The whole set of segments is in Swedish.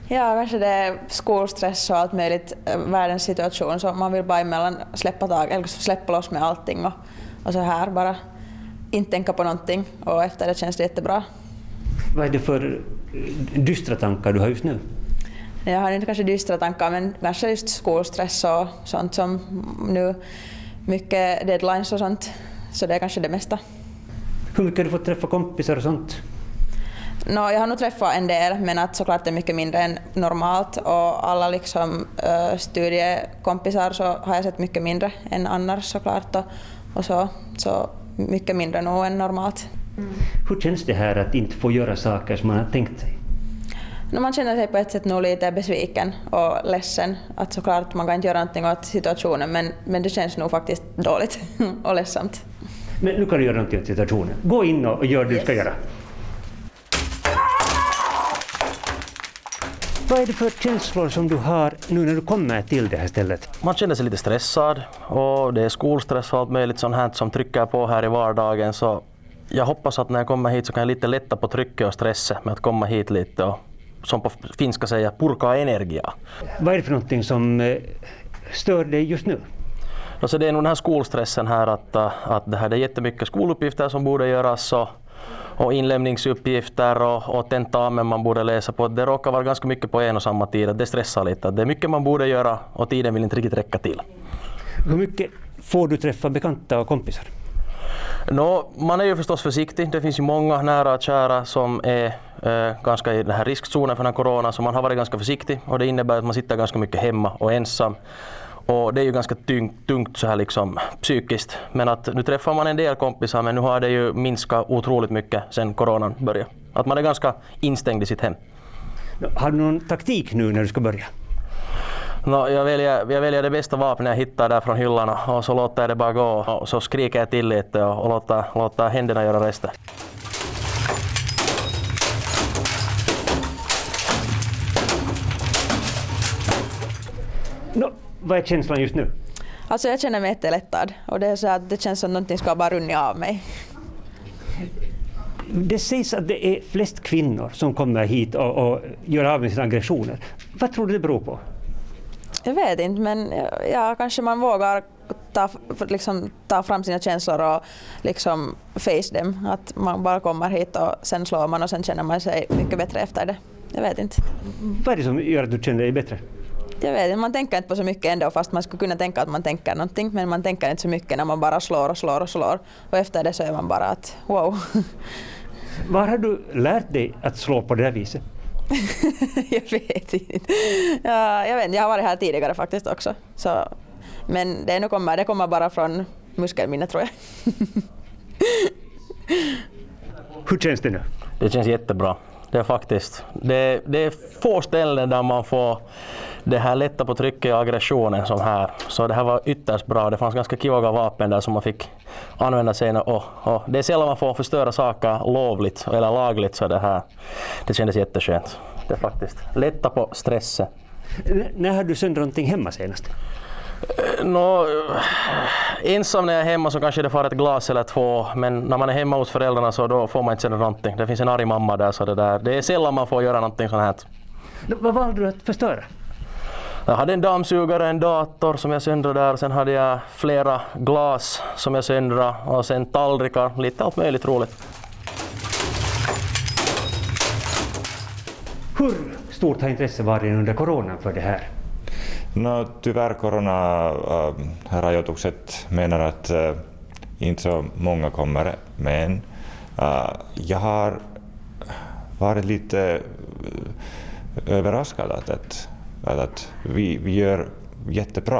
Ja, kanske det är skolstress och allt möjligt, världens situation, så man vill bara emellan släppa tag, eller släppa loss med allting och så här bara inte tänka på någonting, och efter det känns det jättebra. Vad är det för dystra tankar du har just nu? Jag har inte kanske dystra tankar, men kanske just skolstress och sånt som nu, mycket deadlines och sånt, så det är kanske det mesta. Hur mycket har du fått träffa kompisar och sånt? Jag har nog träffat en del, men att såklart det är mycket mindre än normalt, och alla liksom, studiekompisar så har jag sett mycket mindre än annars såklart, och så mycket mindre nog än normalt. Hur känns det här att inte få göra saker som man har tänkt sig? Man känner sig på ett sätt nog lite besviken och ledsen, att såklart man kan inte göra någonting åt situationen, men det känns nog faktiskt dåligt och ledsamt. Men nu kan du göra någonting åt situationen. Gå in och gör det du ska göra. Vad är det för känslor som du har nu när du kommer till det här stället? Man känner sig lite stressad, och det är skolstress och allt möjligt sånt här som trycker på här i vardagen, så jag hoppas att när jag kommer hit så kan jag lite lätta på trycket och stresset med att komma hit lite och, som på finska säger, purka energia. Vad är det för någonting som stör dig just nu? Så det är nog den här skolstressen här, att det är jättemycket skoluppgifter som borde göras och inlämningsuppgifter och tentamen man borde läsa på. Det råkar vara ganska mycket på en och samma tid. Det stressar lite. Det är mycket man borde göra och tiden vill inte riktigt räcka till. Hur mycket får du träffa bekanta och kompisar? Man är ju förstås försiktig. Det finns ju många nära och kära som är ganska i den här riskzonen för den här corona, så man har varit ganska försiktig, och det innebär att man sitter ganska mycket hemma och ensam. Och det är ju ganska tungt så här liksom psykiskt, men att nu träffar man en del kompisar, men nu har det ju minskat otroligt mycket sen coronan började. Att man är ganska instängd i sitt hem. Har du någon taktik nu när du ska börja? Jag väljer det bästa vapnet jag hittar där från hyllarna, och så låter jag det bara gå, och så skriker jag till lite och låter händerna göra resten. Vad är känslan just nu? Alltså jag känner mig jättelättad, och det är så att det känns som någonting ska bara runna av mig. Det sägs att det är flest kvinnor som kommer hit och gör av med sina aggressioner. Vad tror du det beror på? Jag vet inte, men kanske man vågar ta fram sina känslor och liksom face dem. Att man bara kommer hit och sen slår man, och sen känner man sig mycket bättre efter det. Jag vet inte. Vad är det som gör att du känner dig bättre? Jag vet inte, man tänker inte på så mycket ändå, fast man skulle kunna tänka att man tänker någonting, men man tänker inte så mycket när man bara slår. Och efter det så är man bara att wow. Var har du lärt dig att slå på det där viset? Jag vet inte. Jag har varit här tidigare faktiskt också. Så, men det kommer bara från muskelminne, tror jag. Hur känns det nu? Det känns jättebra. Det är faktiskt. Det är få ställen där man får det här lätta på trycket och aggressionen som här. Så det här var ytterst bra. Det fanns ganska kivaga vapen där som man fick använda sig. Och det är sällan man får förstöra saker lovligt eller lagligt, så det kändes jätteskönt. Det är faktiskt lätta på stressen. När har du sönder någonting hemma senast? Ensam när jag är hemma så kanske det får ett glas eller två, men när man är hemma hos föräldrarna så då får man inte sönder någonting. Det finns en arg mamma där, så det är sällan man får göra någonting sånt här. Vad valde du att förstöra? Jag hade en dammsugare, en dator som jag söndrade där, sen hade jag flera glas som jag söndrade, och sen tallrikar, lite allt möjligt roligt. Hur stort har intresse varit under coronan för det här? Tyvärr coronarajoitukset menar att inte så många kommer, men jag har varit lite överraskad att vi gör jättebra.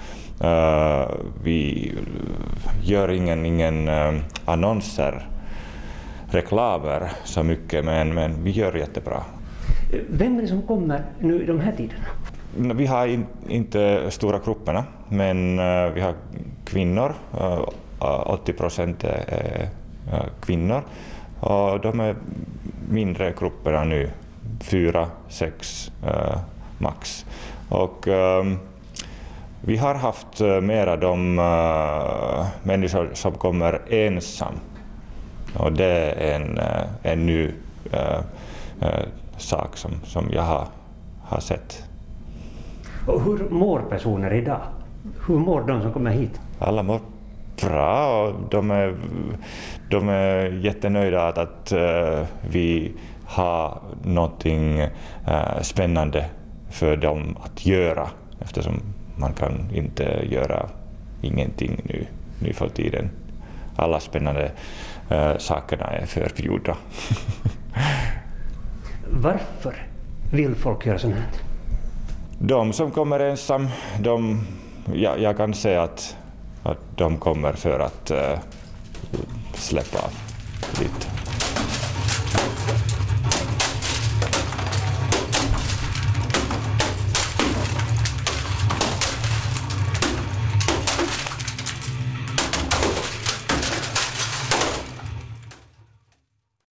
Vi gör ingen annonser, reklamer så mycket, men vi gör jättebra. Vem är det som kommer nu i de här tiderna? Vi har inte stora grupperna, men vi har kvinnor. 80% är kvinnor. Och de är mindre grupperna nu, 4-6 max. Och vi har haft mera de människor som kommer ensam. Och det är en ny sak som jag har har sett. Och hur mår personer idag? Hur mår de som kommer hit? Alla mår bra och de är jättenöjda att vi har någonting spännande för dem att göra, eftersom man kan inte göra ingenting nu för tiden. Alla spännande sakerna är förbjudna. Varför vill folk göra sånt här? De som kommer ensam, jag kan säga att de kommer för att släppa lite.